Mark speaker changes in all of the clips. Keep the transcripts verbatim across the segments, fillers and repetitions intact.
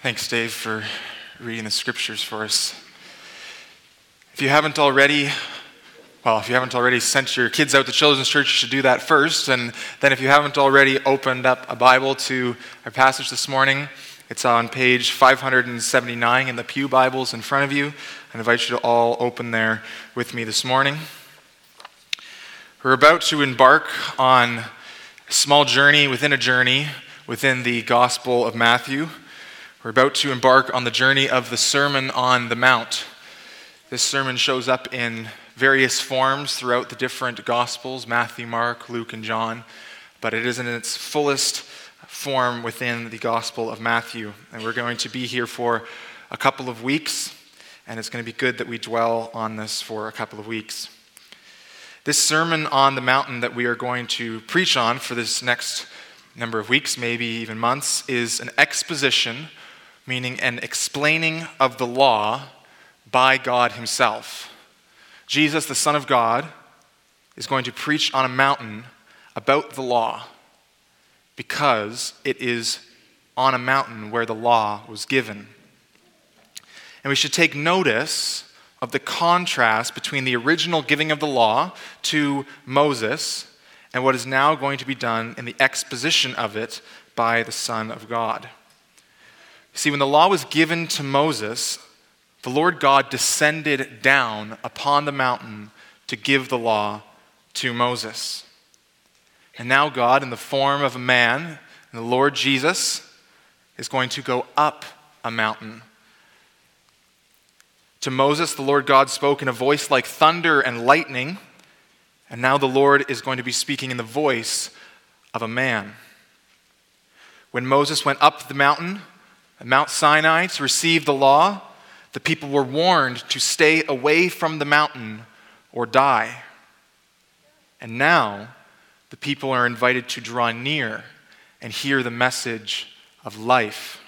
Speaker 1: Thanks, Dave, for reading the scriptures for us. If you haven't already, well, if you haven't already sent your kids out to Children's Church, you should do that first. And then if you haven't already opened up a Bible to our passage this morning, it's on page five seventy-nine in the Pew Bibles in front of you. I invite you to all open there with me this morning. We're about to embark on a small journey within a journey within the Gospel of Matthew. We're about to embark on the journey of the Sermon on the Mount. This sermon shows up in various forms throughout the different Gospels, Matthew, Mark, Luke, and John, but it is in its fullest form within the Gospel of Matthew. And we're going to be here for a couple of weeks, and it's going to be good that we dwell on this for a couple of weeks. This Sermon on the Mountain that we are going to preach on for this next number of weeks, maybe even months, is an exposition, meaning an explaining of the law by God himself. Jesus, the Son of God, is going to preach on a mountain about the law because it is on a mountain where the law was given. And we should take notice of the contrast between the original giving of the law to Moses and what is now going to be done in the exposition of it by the Son of God. See, when the law was given to Moses, the Lord God descended down upon the mountain to give the law to Moses. And now God, in the form of a man, the Lord Jesus, is going to go up a mountain. To Moses, the Lord God spoke in a voice like thunder and lightning, and now the Lord is going to be speaking in the voice of a man. When Moses went up the mountain, at Mount Sinai, to receive the law, the people were warned to stay away from the mountain or die. And now, the people are invited to draw near and hear the message of life.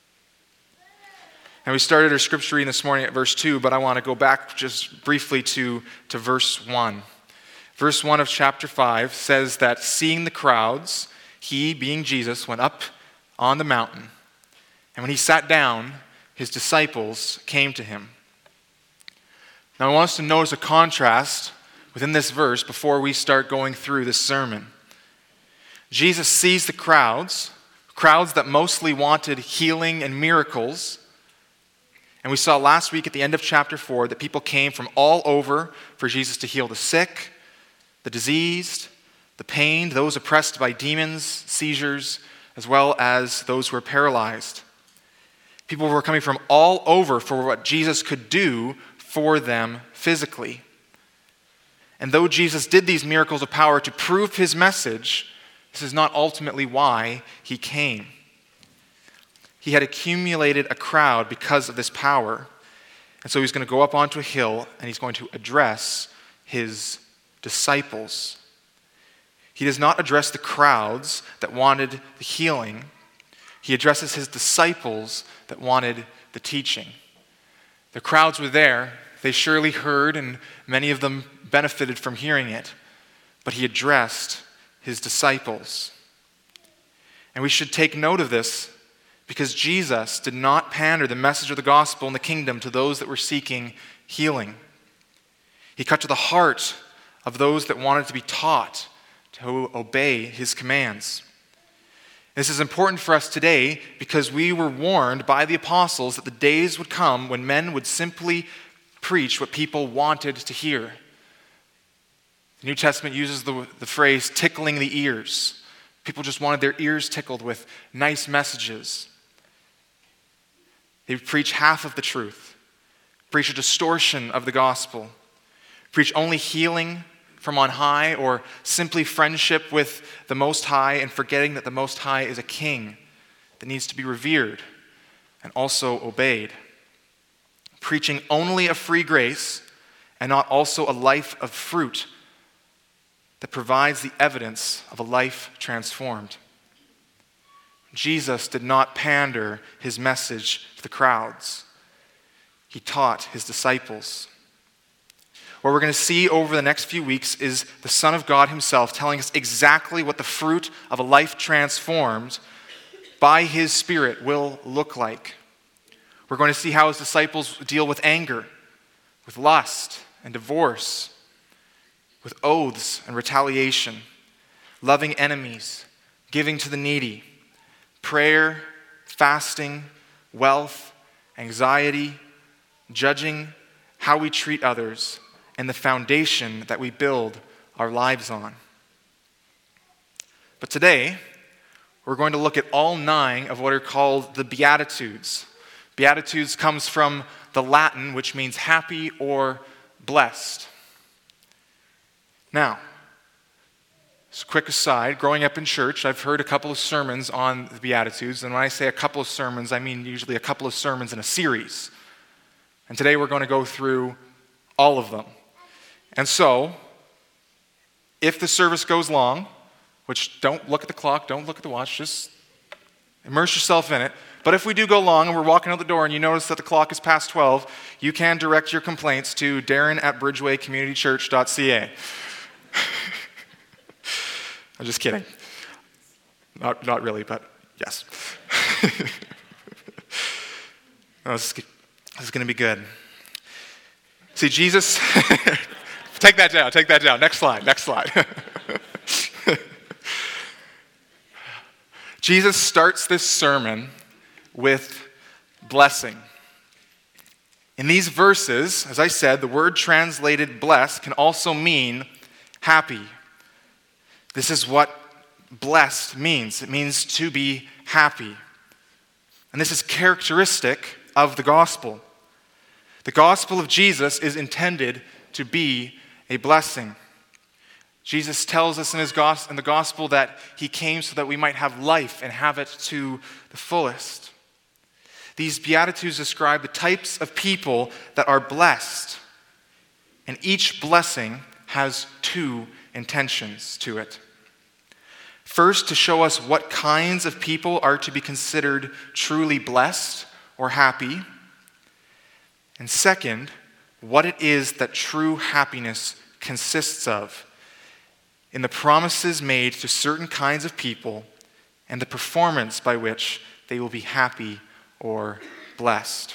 Speaker 1: And we started our scripture reading this morning at verse two, but I want to go back just briefly to, to verse one. Verse one of chapter five says that seeing the crowds, he, being Jesus, went up on the mountain. And when he sat down, his disciples came to him. Now I want us to notice a contrast within this verse before we start going through this sermon. Jesus sees the crowds, crowds that mostly wanted healing and miracles. And we saw last week at the end of chapter four that people came from all over for Jesus to heal the sick, the diseased, the pained, those oppressed by demons, seizures, as well as those who were paralyzed. People were coming from all over for what Jesus could do for them physically. And though Jesus did these miracles of power to prove his message, this is not ultimately why he came. He had accumulated a crowd because of this power. And so he's going to go up onto a hill and he's going to address his disciples. He does not address the crowds that wanted the healing. He addresses his disciples that wanted the teaching. The crowds were there. They surely heard, and many of them benefited from hearing it. But he addressed his disciples. And we should take note of this because Jesus did not pander the message of the gospel and the kingdom to those that were seeking healing. He cut to the heart of those that wanted to be taught to obey his commands. This is important for us today because we were warned by the apostles that the days would come when men would simply preach what people wanted to hear. The New Testament uses the, the phrase tickling the ears. People just wanted their ears tickled with nice messages. They would preach half of the truth, preach a distortion of the gospel, preach only healing from on high, or simply friendship with the Most High and forgetting that the Most High is a king that needs to be revered and also obeyed. Preaching only a free grace and not also a life of fruit that provides the evidence of a life transformed. Jesus did not pander his message to the crowds. He taught his disciples. What we're going to see over the next few weeks is the Son of God himself telling us exactly what the fruit of a life transformed by his Spirit will look like. We're going to see how his disciples deal with anger, with lust and divorce, with oaths and retaliation, loving enemies, giving to the needy, prayer, fasting, wealth, anxiety, judging how we treat others, and the foundation that we build our lives on. But today, we're going to look at all nine of what are called the Beatitudes. Beatitudes comes from the Latin, which means happy or blessed. Now, just a quick aside, growing up in church, I've heard a couple of sermons on the Beatitudes, and when I say a couple of sermons, I mean usually a couple of sermons in a series. And today we're going to go through all of them. And so, if the service goes long, which don't look at the clock, don't look at the watch, just immerse yourself in it. But if we do go long and we're walking out the door and you notice that the clock is past twelve, you can direct your complaints to Darren at bridgeway community church dot c a. I'm just kidding. Not, not really, but yes. No, this is, this is going to be good. See, Jesus... Take that down, take that down. Next slide, next slide. Jesus starts this sermon with blessing. In these verses, as I said, the word translated blessed can also mean happy. This is what blessed means. It means to be happy. And this is characteristic of the gospel. The gospel of Jesus is intended to be a blessing. Jesus tells us in, his gos- in the gospel that he came so that we might have life and have it to the fullest. These Beatitudes describe the types of people that are blessed. And each blessing has two intentions to it. First, to show us what kinds of people are to be considered truly blessed or happy. And second, what it is that true happiness consists of in the promises made to certain kinds of people and the performance by which they will be happy or blessed.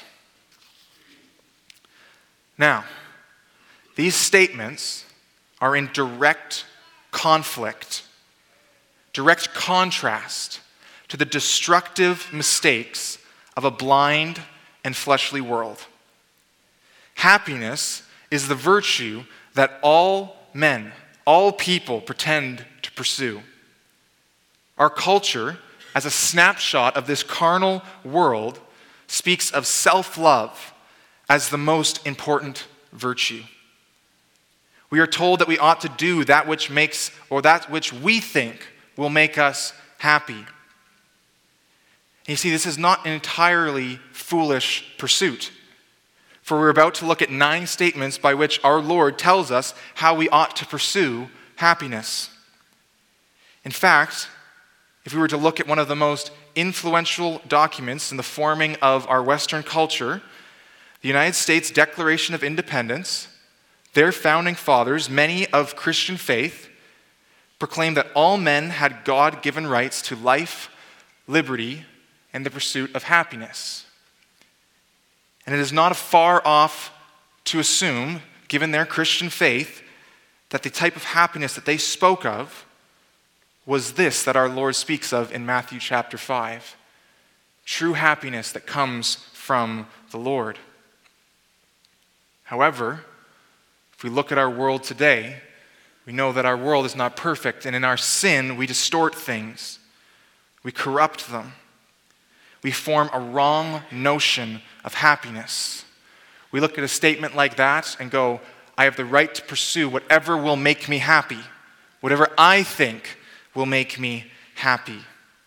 Speaker 1: Now, these statements are in direct conflict, direct contrast to the destructive mistakes of a blind and fleshly world. Happiness is the virtue that all men, all people pretend to pursue. Our culture, as a snapshot of this carnal world, speaks of self-love as the most important virtue. We are told that we ought to do that which makes, or that which we think will make us happy. And you see, this is not an entirely foolish pursuit. For we're about to look at nine statements by which our Lord tells us how we ought to pursue happiness. In fact, if we were to look at one of the most influential documents in the forming of our Western culture, the United States Declaration of Independence, their founding fathers, many of Christian faith, proclaimed that all men had God-given rights to life, liberty, and the pursuit of happiness. And it is not far off to assume, given their Christian faith, that the type of happiness that they spoke of was this that our Lord speaks of in Matthew chapter five. True happiness that comes from the Lord. However, if we look at our world today, we know that our world is not perfect, and in our sin, we distort things. We corrupt them. We form a wrong notion of happiness. We look at a statement like that and go, I have the right to pursue whatever will make me happy, whatever I think will make me happy.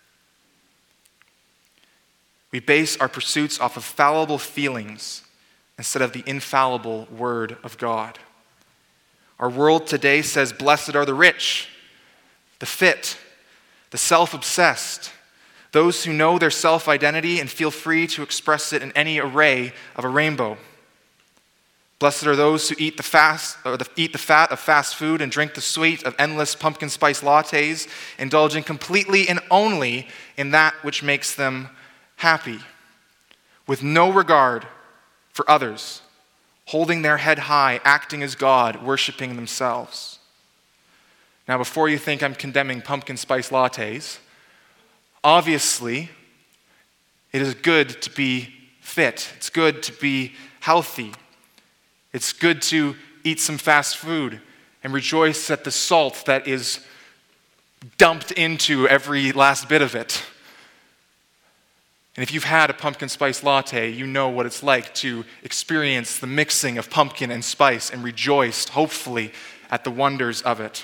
Speaker 1: We base our pursuits off of fallible feelings instead of the infallible Word of God. Our world today says, blessed are the rich, the fit, the self-obsessed, those who know their self-identity and feel free to express it in any array of a rainbow. Blessed are those who eat the fast or the, eat the fat of fast food and drink the sweet of endless pumpkin spice lattes, indulging completely and only in that which makes them happy. with no regard for others, holding their head high, acting as God, worshiping themselves. Now, before you think I'm condemning pumpkin spice lattes, obviously, it is good to be fit. It's good to be healthy. It's good to eat some fast food and rejoice at the salt that is dumped into every last bit of it. And if you've had a pumpkin spice latte, you know what it's like to experience the mixing of pumpkin and spice and rejoice, hopefully, at the wonders of it.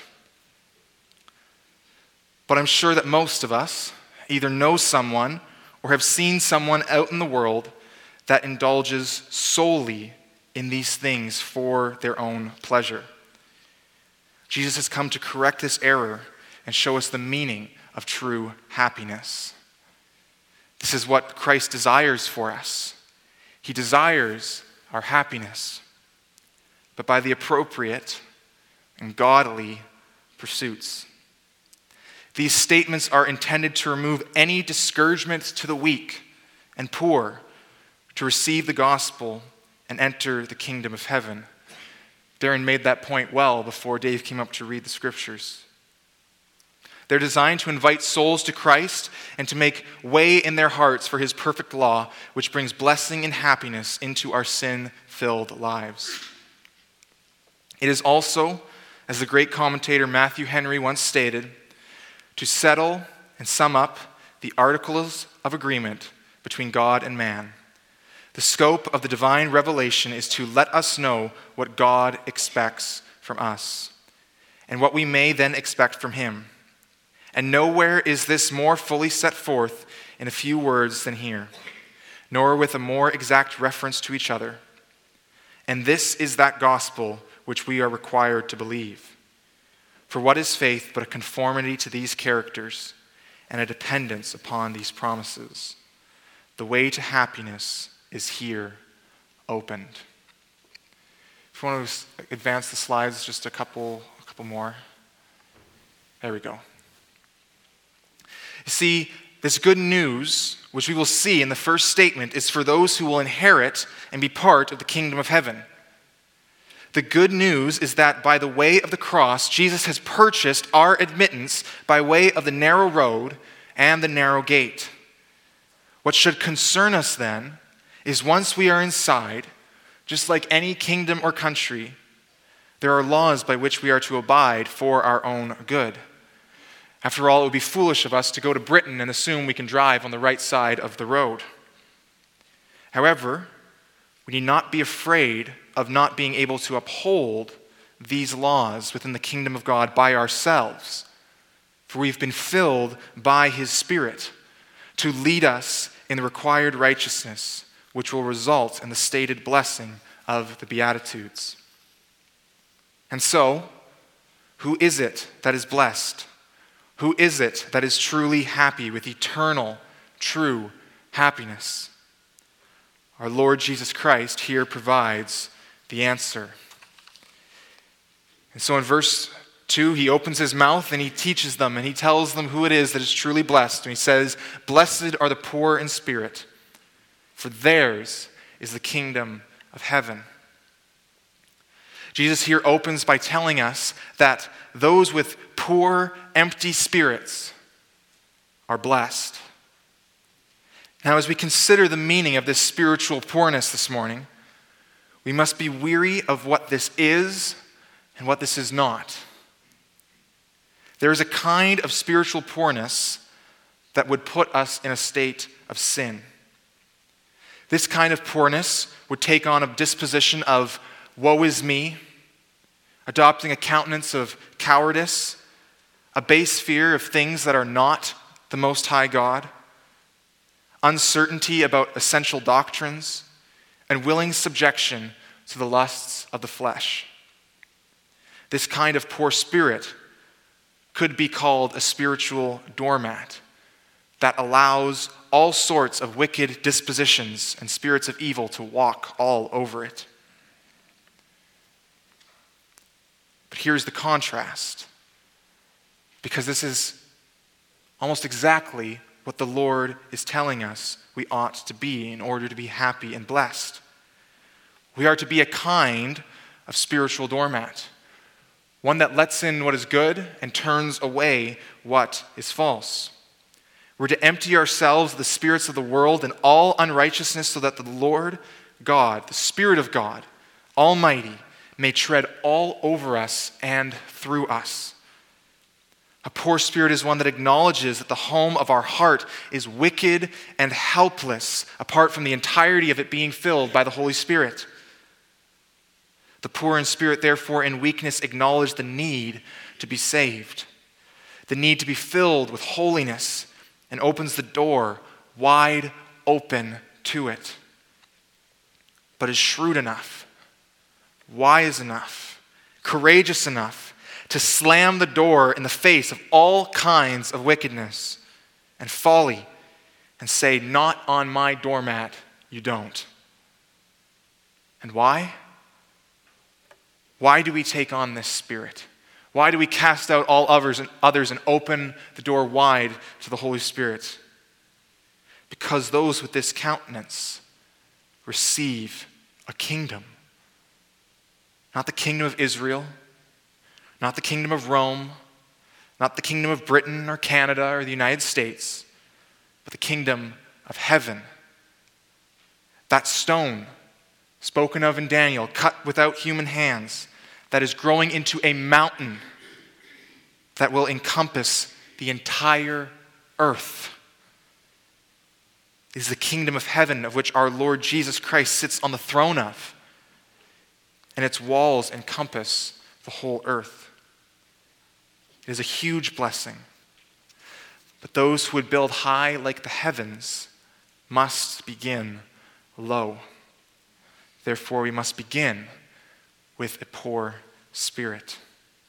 Speaker 1: But I'm sure that most of us either know someone or have seen someone out in the world that indulges solely in these things for their own pleasure. Jesus has come to correct this error and show us the meaning of true happiness. This is what Christ desires for us. He desires our happiness, but by the appropriate and godly pursuits. These statements are intended to remove any discouragement to the weak and poor to receive the gospel and enter the kingdom of heaven. Darren made that point well before Dave came up to read the scriptures. They're designed to invite souls to Christ and to make way in their hearts for his perfect law, which brings blessing and happiness into our sin-filled lives. It is also, as the great commentator Matthew Henry once stated, to settle and sum up the articles of agreement between God and man. The scope of the divine revelation is to let us know what God expects from us and what we may then expect from him. And nowhere is this more fully set forth in a few words than here, nor with a more exact reference to each other. And this is that gospel which we are required to believe. For what is faith but a conformity to these characters and a dependence upon these promises? The way to happiness is here opened. If you want to advance the slides just a couple, a couple more. There we go. You see, this good news, which we will see in the first statement, is for those who will inherit and be part of the kingdom of heaven. The good news is that by the way of the cross, Jesus has purchased our admittance by way of the narrow road and the narrow gate. What should concern us then is once we are inside, just like any kingdom or country, there are laws by which we are to abide for our own good. After all, it would be foolish of us to go to Britain and assume we can drive on the right side of the road. However, we need not be afraid of not being able to uphold these laws within the kingdom of God by ourselves, for we've been filled by his Spirit to lead us in the required righteousness, which will result in the stated blessing of the Beatitudes. And so, who is it that is blessed? Who is it that is truly happy with eternal, true happiness? Our Lord Jesus Christ here provides the answer. And so in verse two, he opens his mouth and he teaches them and he tells them who it is that is truly blessed. And he says, "Blessed are the poor in spirit, for theirs is the kingdom of heaven." Jesus here opens by telling us that those with poor, empty spirits are blessed. Now, as we consider the meaning of this spiritual poorness this morning, we must be weary of what this is and what this is not. There is a kind of spiritual poorness that would put us in a state of sin. This kind of poorness would take on a disposition of woe is me, adopting a countenance of cowardice, a base fear of things that are not the Most High God, uncertainty about essential doctrines, and willing subjection to the lusts of the flesh. This kind of poor spirit could be called a spiritual doormat that allows all sorts of wicked dispositions and spirits of evil to walk all over it. But here's the contrast, because this is almost exactly what the Lord is telling us we ought to be in order to be happy and blessed. We are to be a kind of spiritual doormat, one that lets in what is good and turns away what is false. We're to empty ourselves of the spirits of the world and all unrighteousness so that the Lord God, the Spirit of God, Almighty, may tread all over us and through us. A poor spirit is one that acknowledges that the home of our heart is wicked and helpless apart from the entirety of it being filled by the Holy Spirit. The poor in spirit, therefore, in weakness, acknowledge the need to be saved, the need to be filled with holiness, and opens the door wide open to it. But is shrewd enough, wise enough, courageous enough to slam the door in the face of all kinds of wickedness and folly and say, "Not on my doormat, you don't." And why? Why do we take on this spirit? Why do we cast out all others and others and open the door wide to the Holy Spirit? Because those with this countenance receive a kingdom. Not the kingdom of Israel, not the kingdom of Rome, not the kingdom of Britain or Canada or the United States, but the kingdom of heaven. That stone spoken of in Daniel, cut without human hands, that is growing into a mountain that will encompass the entire earth, is the kingdom of heaven of which our Lord Jesus Christ sits on the throne of, and its walls encompass the whole earth. It is a huge blessing. But those who would build high like the heavens must begin low. Therefore, we must begin with a poor spirit.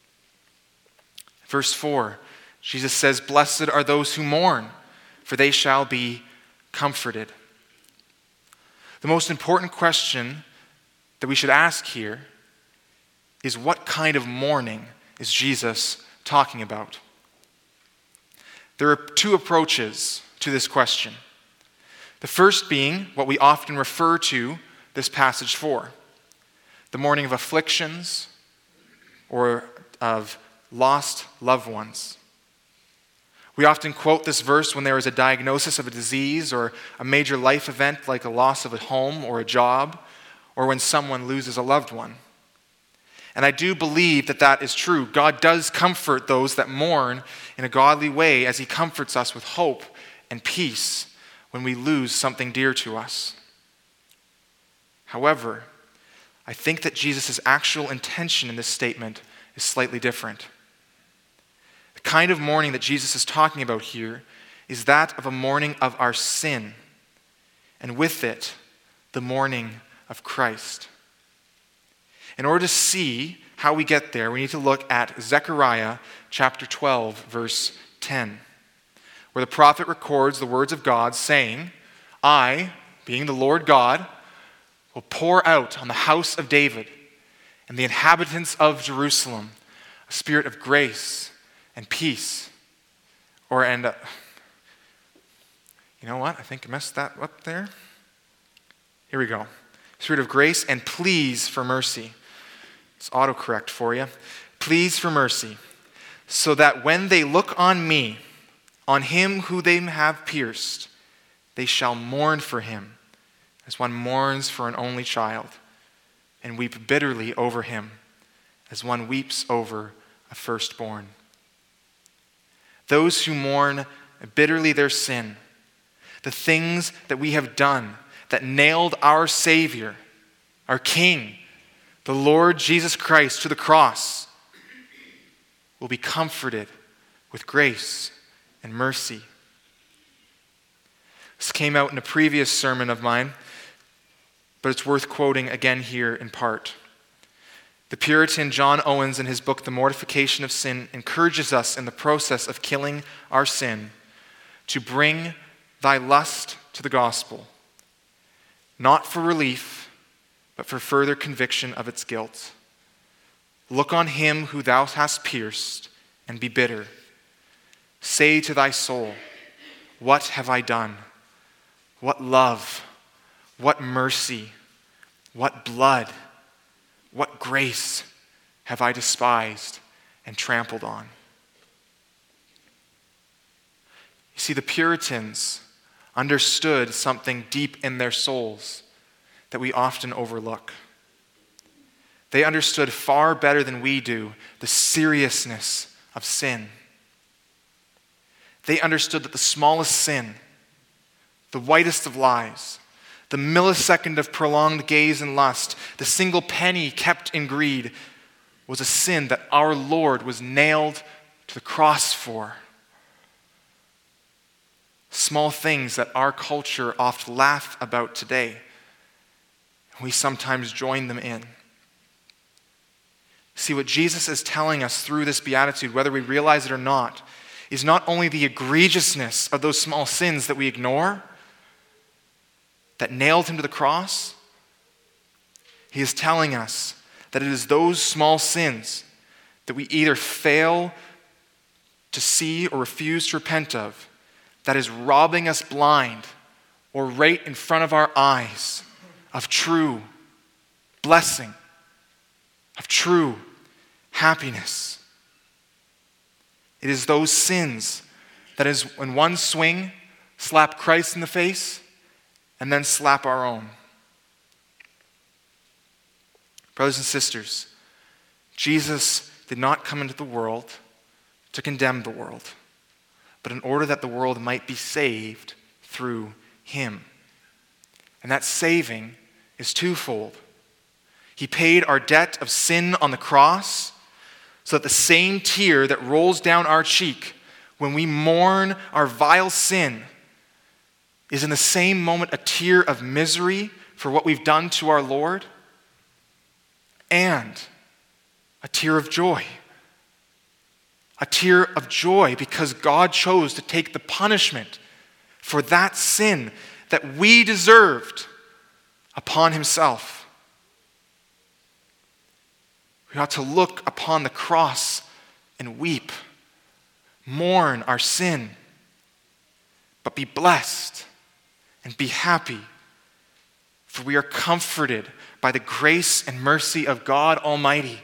Speaker 1: Verse four, Jesus says, "Blessed are those who mourn, for they shall be comforted." The most important question that we should ask here is, what kind of mourning is Jesus talking about? There are two approaches to this question. The first being what we often refer to this passage for: the mourning of afflictions or of lost loved ones. We often quote this verse when there is a diagnosis of a disease or a major life event like a loss of a home or a job, or when someone loses a loved one. And I do believe that that is true. God does comfort those that mourn in a godly way as he comforts us with hope and peace when we lose something dear to us. However, I think that Jesus' actual intention in this statement is slightly different. The kind of mourning that Jesus is talking about here is that of a mourning of our sin, and with it, the mourning of Christ. In order to see how we get there, we need to look at Zechariah chapter twelve, verse ten, where the prophet records the words of God saying, "I, being the Lord God, will pour out on the house of David and the inhabitants of Jerusalem a spirit of grace and peace." Or, and, uh, you know what? I think I messed that up there. Here we go. Spirit of grace and pleas for mercy. It's autocorrect for you. Pleas for mercy, so that when they look on me, on him who they have pierced, they shall mourn for him as one mourns for an only child, and weep bitterly over him as one weeps over a firstborn. Those who mourn bitterly their sin, the things that we have done that nailed our Savior, our King, the Lord Jesus Christ, to the cross, will be comforted with grace and mercy. This came out in a previous sermon of mine, but it's worth quoting again here in part. The Puritan John Owens, in his book, The Mortification of Sin, encourages us in the process of killing our sin to bring thy lust to the gospel, not for relief, but for further conviction of its guilt. Look on him who thou hast pierced, and be bitter. Say to thy soul, what have I done? What love, what mercy, what blood, what grace have I despised and trampled on? You see, the Puritans understood something deep in their souls that we often overlook. They understood far better than we do the seriousness of sin. They understood that the smallest sin, the whitest of lies, the millisecond of prolonged gaze and lust, the single penny kept in greed, was a sin that our Lord was nailed to the cross for. Small things that our culture oft laugh about today. We sometimes join them in. See, what Jesus is telling us through this beatitude, whether we realize it or not, is not only the egregiousness of those small sins that we ignore, that nailed him to the cross. He is telling us that it is those small sins that we either fail to see or refuse to repent of that is robbing us blind or right in front of our eyes of true blessing, of true happiness. It is those sins that is in one swing slap Christ in the face and then slap our own. Brothers and sisters, Jesus did not come into the world to condemn the world, but in order that the world might be saved through him. And that saving is twofold. He paid our debt of sin on the cross so that the same tear that rolls down our cheek when we mourn our vile sin is in the same moment a tear of misery for what we've done to our Lord and a tear of joy. A tear of joy because God chose to take the punishment for that sin that we deserved upon himself. We ought to look upon the cross and weep, mourn our sin, but be blessed and be happy, for we are comforted by the grace and mercy of God Almighty,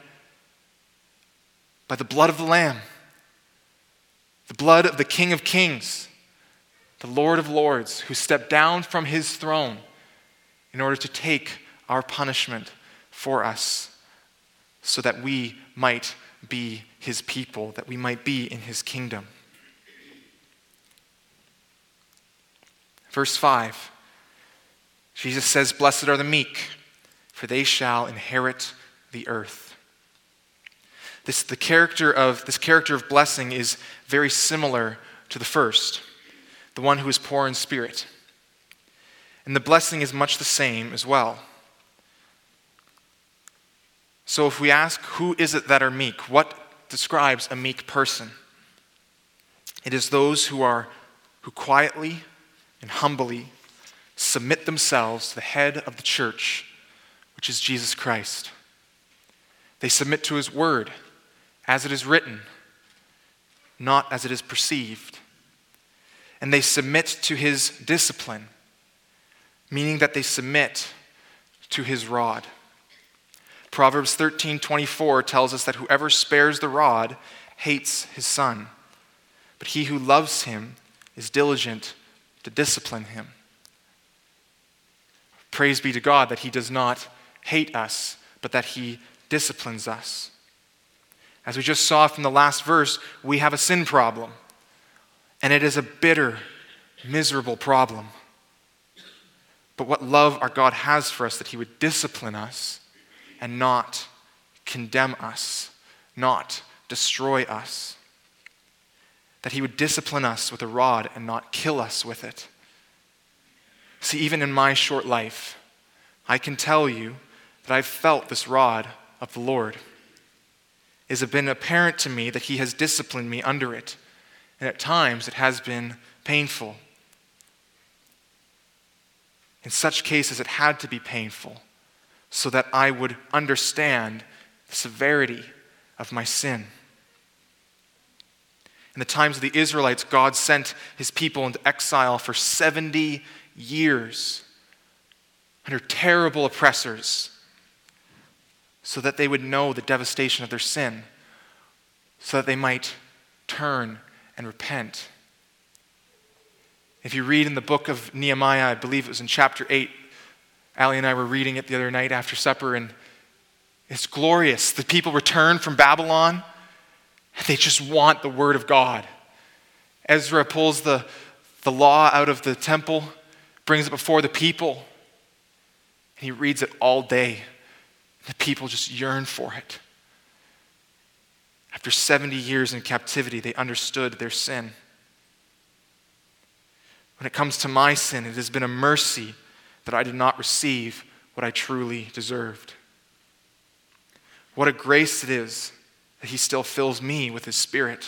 Speaker 1: by the blood of the Lamb, the blood of the King of Kings, the Lord of Lords, who stepped down from his throne in order to take our punishment for us so that we might be his people, that we might be in his kingdom. Verse five, Jesus says, "Blessed are the meek, for they shall inherit the earth." This, the character of, this character of blessing is very similar to the first, the one who is poor in spirit. And the blessing is much the same as well. So if we ask, who is it that are meek? What describes a meek person? It is those who are who quietly and humbly submit themselves to the head of the church, which is Jesus Christ. They submit to his word as it is written, not as it is perceived. And they submit to his discipline, meaning that they submit to his rod. Proverbs thirteen twenty-four tells us that whoever spares the rod hates his son, but he who loves him is diligent to discipline him. Praise be to God that he does not hate us, but that he disciplines us. As we just saw from the last verse, we have a sin problem, and it is a bitter, miserable problem. But what love our God has for us, that he would discipline us and not condemn us, not destroy us. That he would discipline us with a rod and not kill us with it. See, even in my short life, I can tell you that I've felt this rod of the Lord. It has been apparent to me that he has disciplined me under it, and at times it has been painful. In such cases, it had to be painful so that I would understand the severity of my sin. In the times of the Israelites, God sent his people into exile for seventy years under terrible oppressors so that they would know the devastation of their sin, so that they might turn and repent. If you read in the book of Nehemiah, I believe it was in chapter eight, Allie and I were reading it the other night after supper, and it's glorious. The people return from Babylon, and they just want the word of God. Ezra pulls the, the law out of the temple, brings it before the people, and he reads it all day. The people just yearn for it. After seventy years in captivity, they understood their sin. When it comes to my sin, it has been a mercy that I did not receive what I truly deserved. What a grace it is that he still fills me with his Spirit.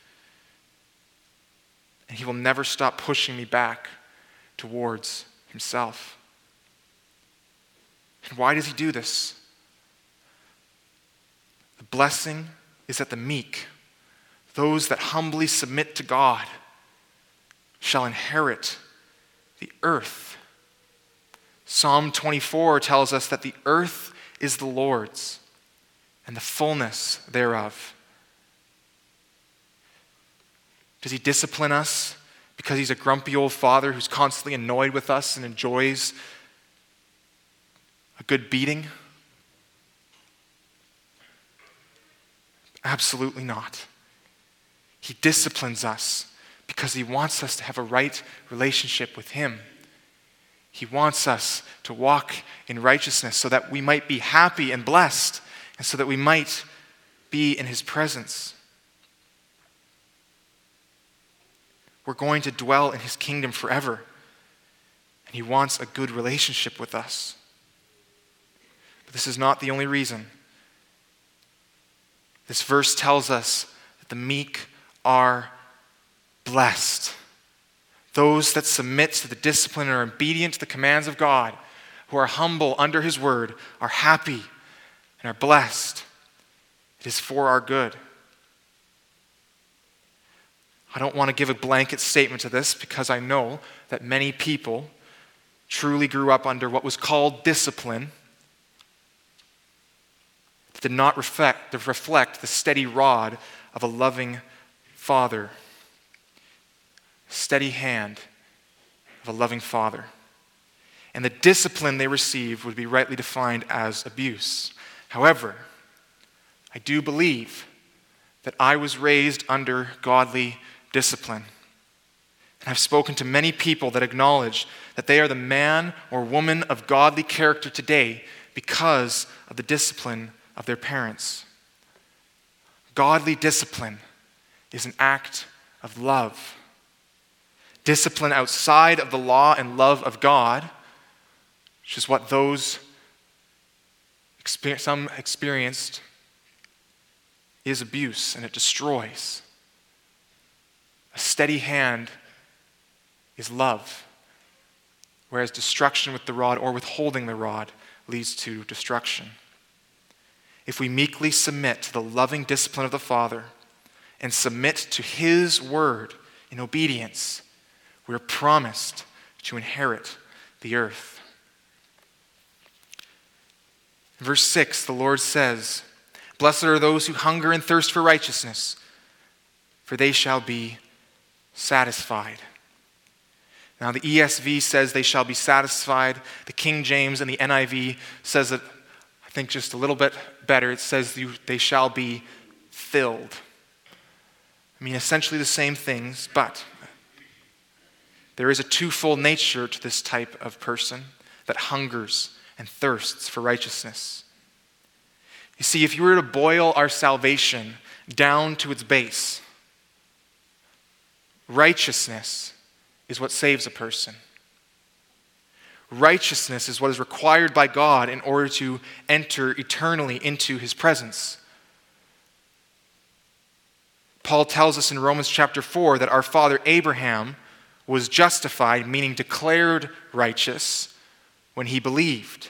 Speaker 1: And he will never stop pushing me back towards himself. And why does he do this? The blessing is that the meek, those that humbly submit to God, shall inherit the earth. Psalm twenty-four tells us that the earth is the Lord's and the fullness thereof. Does he discipline us because he's a grumpy old father who's constantly annoyed with us and enjoys a good beating? Absolutely not. He disciplines us because he wants us to have a right relationship with him. He wants us to walk in righteousness so that we might be happy and blessed, and so that we might be in his presence. We're going to dwell in his kingdom forever, and he wants a good relationship with us. But this is not the only reason. This verse tells us that the meek are blessed. Those that submit to the discipline and are obedient to the commands of God, who are humble under his word, are happy and are blessed. It is for our good. I don't want to give a blanket statement to this because I know that many people truly grew up under what was called discipline that did not reflect, reflect the steady rod of a loving father. Steady hand of a loving father. And the discipline they received would be rightly defined as abuse. However, I do believe that I was raised under godly discipline. And I've spoken to many people that acknowledge that they are the man or woman of godly character today because of the discipline of their parents. Godly discipline is an act of love. Discipline outside of the law and love of God, which is what those experience, some experienced, is abuse, and it destroys. A steady hand is love, whereas destruction with the rod or withholding the rod leads to destruction. If we meekly submit to the loving discipline of the Father and submit to his word in obedience, we are promised to inherit the earth. In verse six, the Lord says, "Blessed are those who hunger and thirst for righteousness, for they shall be satisfied." Now the E S V says they shall be satisfied. The King James and the N I V says it, I think, just a little bit better. It says they shall be filled. I mean, essentially the same things, but there is a twofold nature to this type of person that hungers and thirsts for righteousness. You see, if you were to boil our salvation down to its base, righteousness is what saves a person. Righteousness is what is required by God in order to enter eternally into his presence. Paul tells us in Romans chapter four that our father Abraham was justified, meaning declared righteous, when he believed.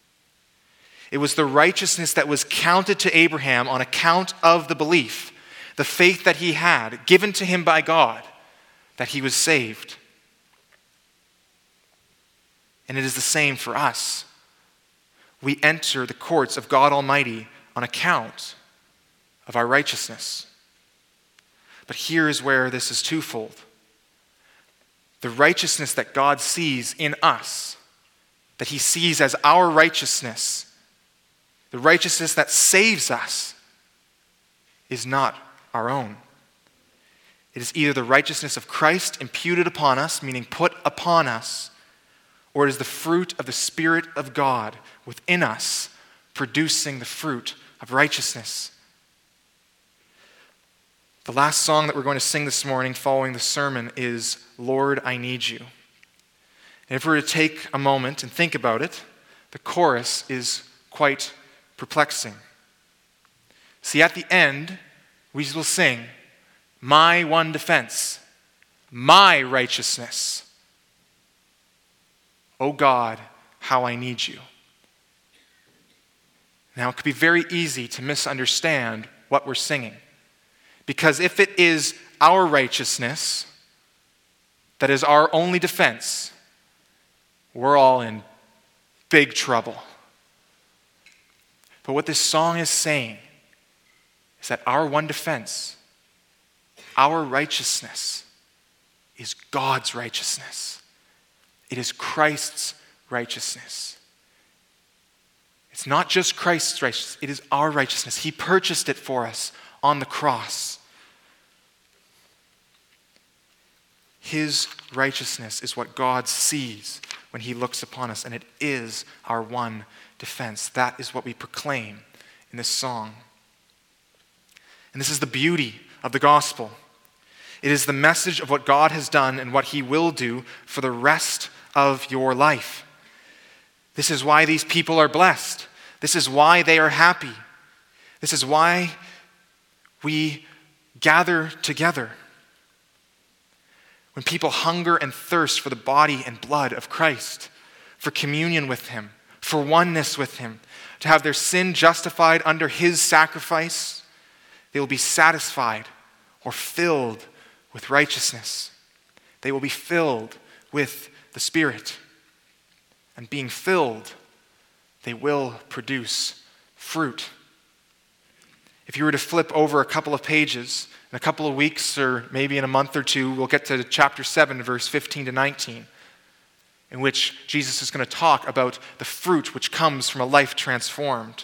Speaker 1: It was the righteousness that was counted to Abraham on account of the belief the faith that he had, given to him by God, that he was saved. And it is the same for us. We enter the courts of God Almighty on account of our righteousness. But here is where this is twofold. The righteousness that God sees in us, that he sees as our righteousness, the righteousness that saves us, is not our own. It is either the righteousness of Christ imputed upon us, meaning put upon us, or it is the fruit of the Spirit of God within us, producing the fruit of righteousness. The last song that we're going to sing this morning following the sermon is Lord, I Need You. And if we were to take a moment and think about it, the chorus is quite perplexing. See, at the end, we will sing, my one defense, my righteousness. Oh God, how I need you. Now, it could be very easy to misunderstand what we're singing. Because if it is our righteousness that is our only defense, we're all in big trouble. But what this song is saying is that our one defense, our righteousness, is God's righteousness. It is Christ's righteousness. It's not just Christ's righteousness, it is our righteousness. He purchased it for us on the cross. His righteousness is what God sees when he looks upon us, and it is our one defense. That is what we proclaim in this song. And this is the beauty of the gospel. It is the message of what God has done and what he will do for the rest of your life. This is why these people are blessed. This is why they are happy. This is why we gather together. When people hunger and thirst for the body and blood of Christ, for communion with him, for oneness with him, to have their sin justified under his sacrifice, they will be satisfied or filled with righteousness. They will be filled with the Spirit. And being filled, they will produce fruit. If you were to flip over a couple of pages, in a couple of weeks or maybe in a month or two, we'll get to chapter seven, verse fifteen to nineteen, in which Jesus is going to talk about the fruit which comes from a life transformed.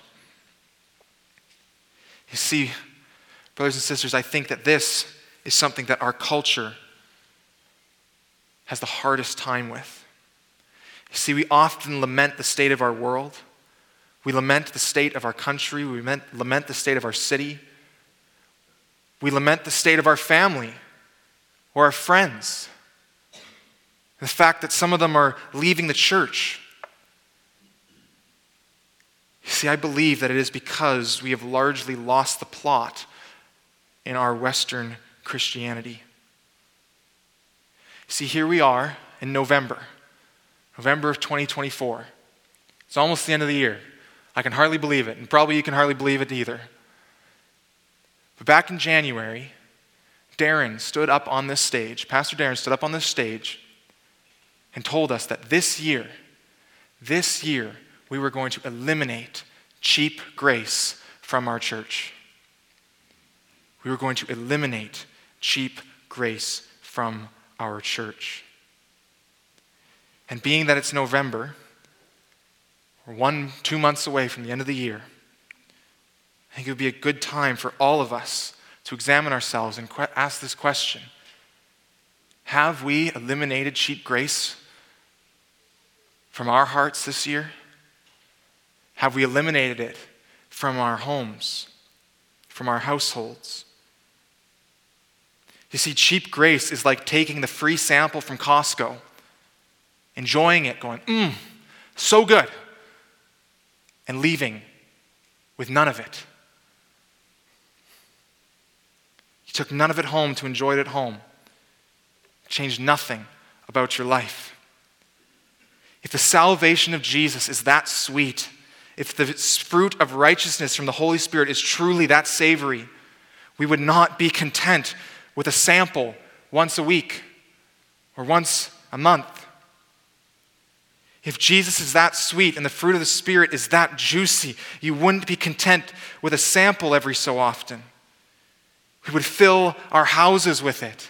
Speaker 1: You see, brothers and sisters, I think that this is something that our culture has the hardest time with. You see, we often lament the state of our world. We lament the state of our country. We lament, lament the state of our city. We lament the state of our family or our friends. The fact that some of them are leaving the church. You see, I believe that it is because we have largely lost the plot in our Western Christianity. See, here we are in November, November of twenty twenty-four. It's almost the end of the year. I can hardly believe it, and probably you can hardly believe it either. But back in January, Darren stood up on this stage, Pastor Darren stood up on this stage and told us that this year, this year, we were going to eliminate cheap grace from our church. We were going to eliminate cheap grace from our church. And being that it's November, we're one, two months away from the end of the year, I think it would be a good time for all of us to examine ourselves and que- ask this question. Have we eliminated cheap grace from our hearts this year? Have we eliminated it from our homes, from our households? You see, cheap grace is like taking the free sample from Costco, enjoying it, going, mmm, so good, and leaving with none of it. You took none of it home to enjoy it at home. It changed nothing about your life. If the salvation of Jesus is that sweet, if the fruit of righteousness from the Holy Spirit is truly that savory, We would not be content with a sample once a week or once a month. If Jesus is that sweet and the fruit of the Spirit is that juicy, you wouldn't be content with a sample every so often. We would fill our houses with it.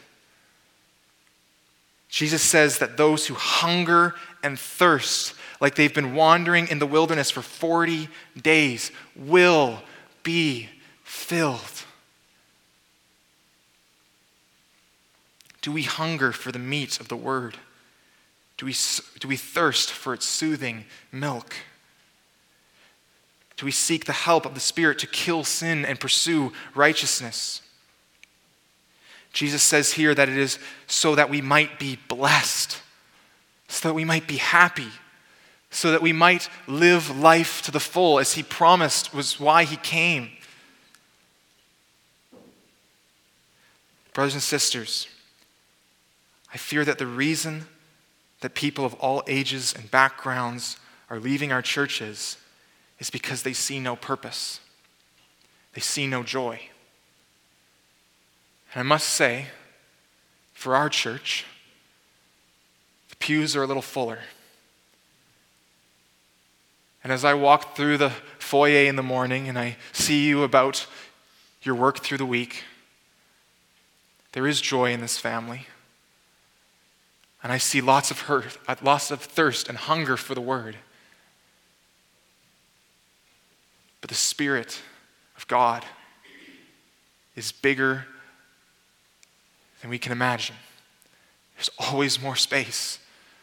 Speaker 1: Jesus says that those who hunger and thirst, like they've been wandering in the wilderness for forty days, will be filled. Do we hunger for the meat of the word? Do we, do we thirst for its soothing milk? Do we seek the help of the Spirit to kill sin and pursue righteousness? Jesus says here that it is so that we might be blessed, so that we might be happy, so that we might live life to the full as he promised was why he came. Brothers and sisters, I fear that the reason that people of all ages and backgrounds are leaving our churches is because they see no purpose. They see no joy. And I must say, for our church, the pews are a little fuller. And as I walk through the foyer in the morning and I see you about your work through the week, there is joy in this family. And I see lots of hurt, lots of thirst and hunger for the word. But the Spirit of God is bigger than we can imagine. There's always more space.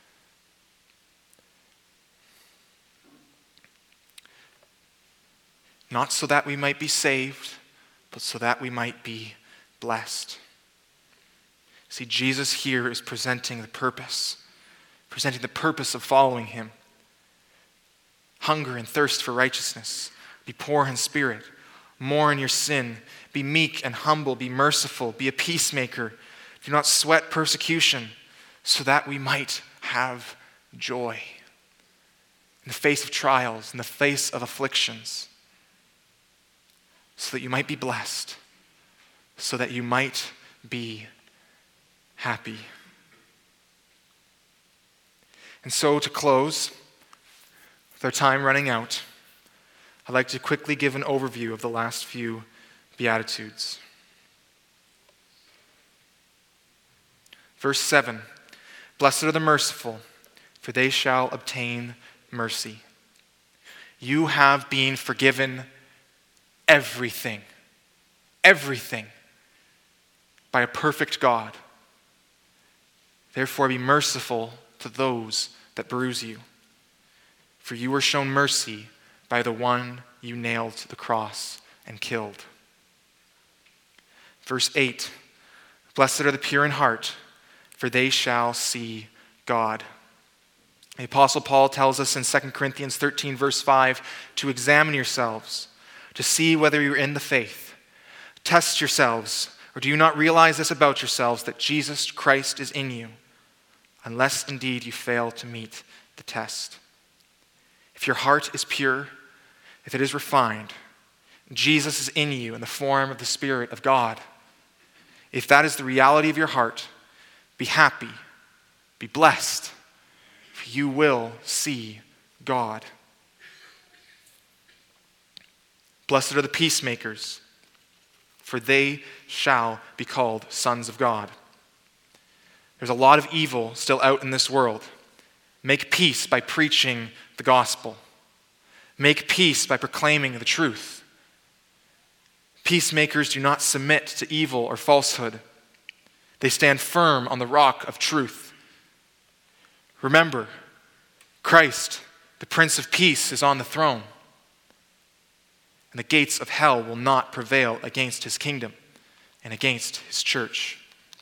Speaker 1: Not so that we might be saved, but so that we might be blessed. See, Jesus here is presenting the purpose, presenting the purpose of following him. Hunger and thirst for righteousness. Be poor in spirit. Mourn your sin. Be meek and humble. Be merciful. Be a peacemaker. Do not sweat persecution, so that we might have joy in the face of trials, in the face of afflictions, so that you might be blessed, so that you might be happy. And so to close, with our time running out, I'd like to quickly give an overview of the last few Beatitudes. Verse seven, blessed are the merciful, for they shall obtain mercy. You have been forgiven everything, everything by a perfect God. Therefore be merciful to those that bruise you, for you were shown mercy by the one you nailed to the cross and killed. Verse eight, blessed are the pure in heart, for they shall see God. The Apostle Paul tells us in Second Corinthians thirteen, verse five, to examine yourselves, to see whether you're in the faith. Test yourselves, or do you not realize this about yourselves, that Jesus Christ is in you, unless indeed you fail to meet the test. If your heart is pure, if it is refined, Jesus is in you in the form of the Spirit of God. If that is the reality of your heart, be happy, be blessed, for you will see God. Blessed are the peacemakers, for they shall be called sons of God. There's a lot of evil still out in this world. Make peace by preaching the gospel. Make peace by proclaiming the truth. Peacemakers do not submit to evil or falsehood. They stand firm on the rock of truth. Remember, Christ, the Prince of Peace, is on the throne, and the gates of hell will not prevail against his kingdom and against his church.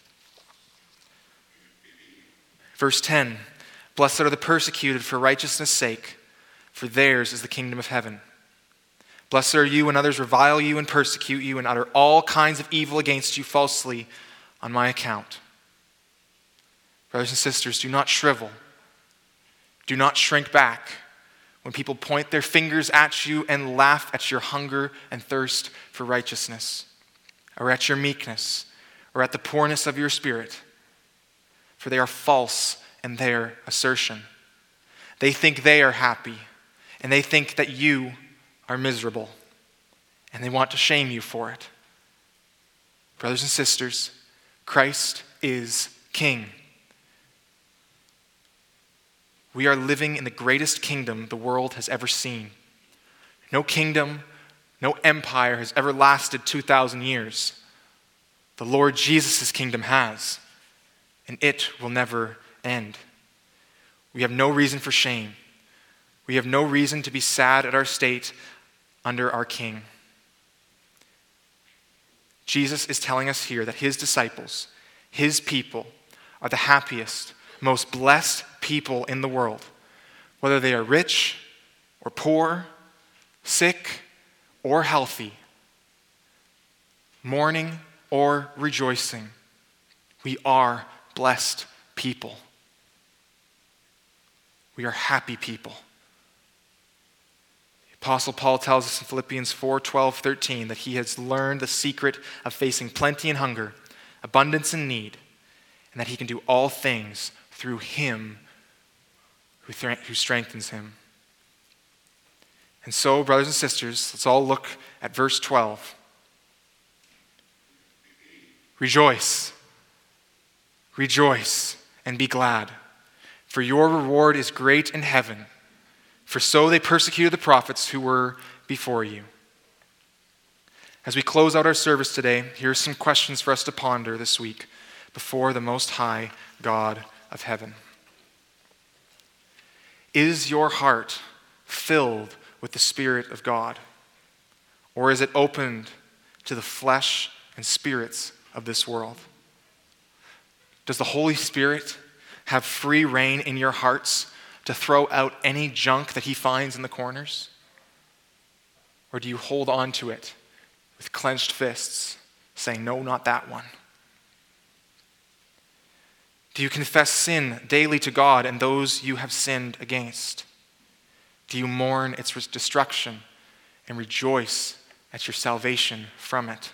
Speaker 1: Verse ten, blessed are the persecuted for righteousness' sake, for theirs is the kingdom of heaven. Blessed are you when others revile you and persecute you and utter all kinds of evil against you falsely on my account. Brothers and sisters, do not shrivel. Do not shrink back when people point their fingers at you and laugh at your hunger and thirst for righteousness. or at your meekness, or at the poorness of your spirit, for they are false in their assertion. They think they are happy, and they think that you are miserable, and they want to shame you for it. Brothers and sisters, Christ is King. We are living in the greatest kingdom the world has ever seen. No kingdom, no empire has ever lasted two thousand years. The Lord Jesus' kingdom has, and it will never end. We have no reason for shame. We have no reason to be sad at our state under our King. Jesus is telling us here that his disciples, his people, are the happiest, most blessed people in the world, whether they are rich or poor, sick or healthy, mourning or rejoicing. We are blessed people. We are happy people. The Apostle Paul tells us in Philippians four, twelve, thirteen that he has learned the secret of facing plenty and hunger, abundance and need, and that he can do all things through him who, th- who strengthens him. And so, brothers and sisters, let's all look at verse twelve. Rejoice, rejoice, and be glad, for your reward is great in heaven, for so they persecuted the prophets who were before you. As we close out our service today, here are some questions for us to ponder this week before the Most High God of heaven. Is your heart filled with the Spirit of God? Or is it opened to the flesh and spirits of this world? Does the Holy Spirit have free reign in your hearts to throw out any junk that he finds in the corners? Or do you hold on to it with clenched fists, saying, no, not that one? Do you confess sin daily to God and those you have sinned against? Do you mourn its destruction and rejoice at your salvation from it?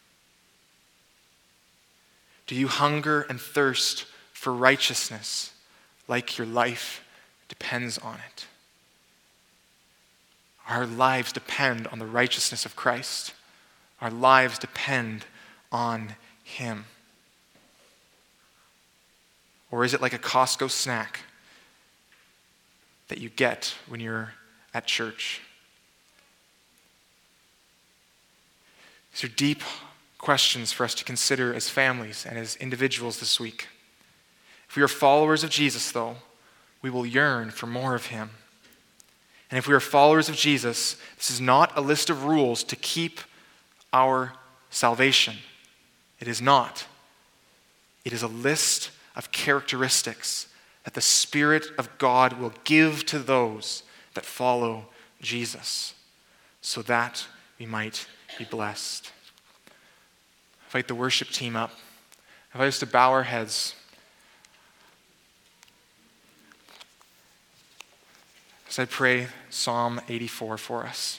Speaker 1: Do you hunger and thirst for righteousness like your life depends on it? Our lives depend on the righteousness of Christ. Our lives depend on him. Or is it like a Costco snack that you get when you're at church? These are deep questions for us to consider as families and as individuals this week. If we are followers of Jesus, though, we will yearn for more of him. And if we are followers of Jesus, this is not a list of rules to keep our salvation. It is not. It is a list of characteristics that the Spirit of God will give to those that follow Jesus, so that we might be blessed. I invite the worship team up. I invite us to bow our heads. As I pray Psalm eighty-four for us.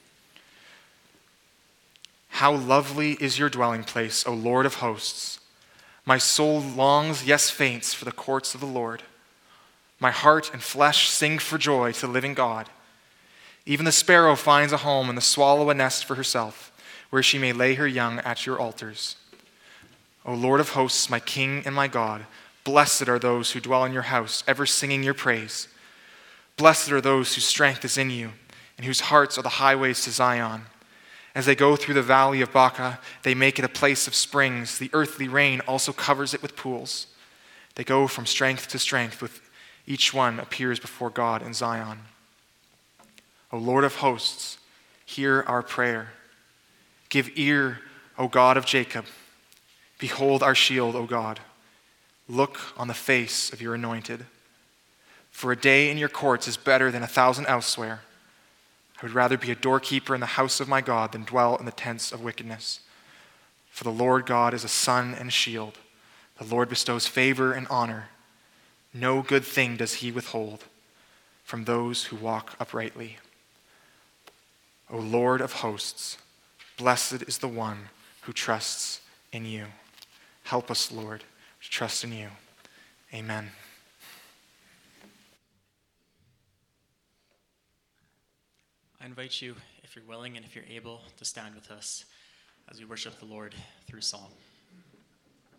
Speaker 1: How lovely is your dwelling place, O Lord of hosts! My soul longs, yes, faints, for the courts of the Lord. My heart and flesh sing for joy to the living God. Even the sparrow finds a home and the swallow a nest for herself, where she may lay her young at your altars. O Lord of hosts, my King and my God, blessed are those who dwell in your house, ever singing your praise. Blessed are those whose strength is in you, and whose hearts are the highways to Zion. As they go through the valley of Baca, they make it a place of springs. The earthly rain also covers it with pools. They go from strength to strength, with each one appears before God in Zion. O Lord of hosts, hear our prayer. Give ear, O God of Jacob. Behold our shield, O God. Look on the face of your anointed. For a day in your courts is better than a thousand elsewhere. I would rather be a doorkeeper in the house of my God than dwell in the tents of wickedness. For the Lord God is a sun and a shield. The Lord bestows favor and honor. No good thing does he withhold from those who walk uprightly. O Lord of hosts, blessed is the one who trusts in you. Help us, Lord, to trust in you. Amen.
Speaker 2: I invite you, if you're willing and if you're able, to stand with us as we worship the Lord through song.